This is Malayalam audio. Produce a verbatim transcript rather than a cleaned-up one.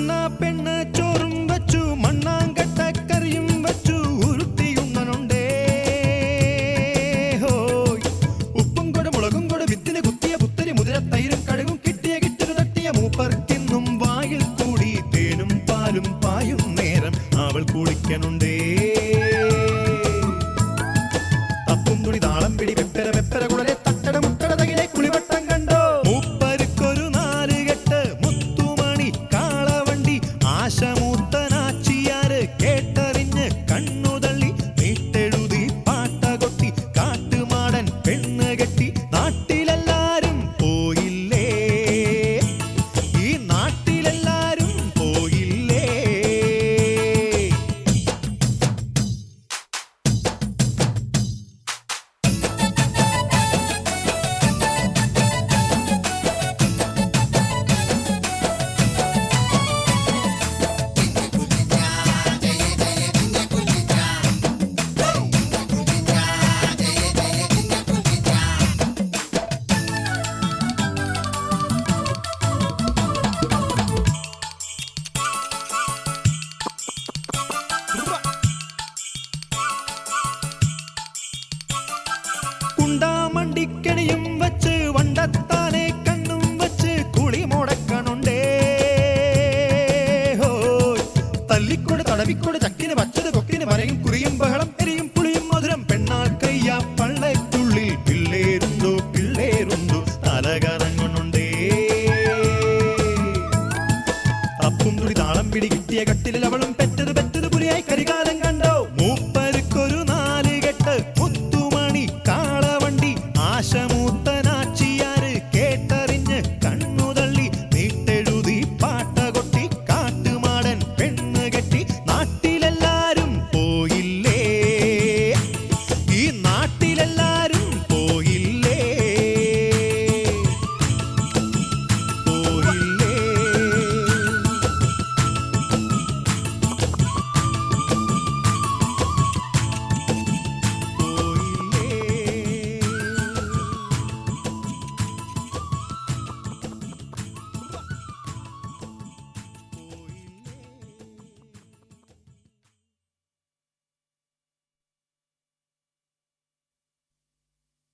മണ്ണാ പെണ്ണ് ചോറും വച്ചു മണ്ണാങ്കട്ടക്കറിയും വച്ചു ഉരുത്തിയുണ്ണനുണ്ടേ ഹോയ് ഉപ്പും കൊട മുളകും കൊട വിത്തിന് കുത്തിയ പുത്തരി മുതിര തൈരും കഴുകും കിട്ടിയ കിട്ടരു തട്ടിയ മൂപ്പർക്കിന്നും വായിൽ കൂടി തേനും പാലും പായും നേരം അവൾ കുളിക്കനുണ്ടേ തപ്പും തുണി താളം പിടി വെപ്പര വെപ്പര കുളരെ തട്ടട മുട്ടട തകിലെ കുളിവട്ടം കണ്ടോ മൂപ്പർക്കൊരു നാല് കെട്ട് മുത്തുമണി കാളവണ്ടി ആശമൂത്തനാച്ചിയാര് കേട്ടറിഞ്ഞ് കണ്ണു തള്ളി നീട്ടെഴുതി പാട്ട കൊട്ടി കാട്ടുമാടൻ പെണ്ണ് കെട്ടി നാട്ടിലെല്ലാരും പോയില്ലേ ഈ നാട്ടിലെല്ലാരും പോയില്ലേ കുണ്ടാമണ്ടിക്കണിയും വച്ച് വണ്ടത്താനെ കണ്ണും വച്ച് കുളി മുടക്കണുണ്ടേ ഹോയ് തല്ലിക്കൂട് തടവിക്കൂട് ചക്കിന് വച്ചത് കൊക്കിന് വരയും കുറിയും ബഹളം എരിയും പുളിയും മധുരം പെണ്ണാൾ കയ്യ പള്ളക്കുള്ളിൽ പിള്ളേരുണ്ടോ പിള്ളേരുണ്ടോ തലകറങ്ങുന്നുണ്ടേ അപ്പും തുടി താളം പിടി കിട്ടിയ കട്ടിലിൽ അവളും പെറ്റത് പെറ്റത് പുലിയായി കരികാലം കണ്ടോ മൂപ്പരുക്കൊരു നാല് കെട്ട്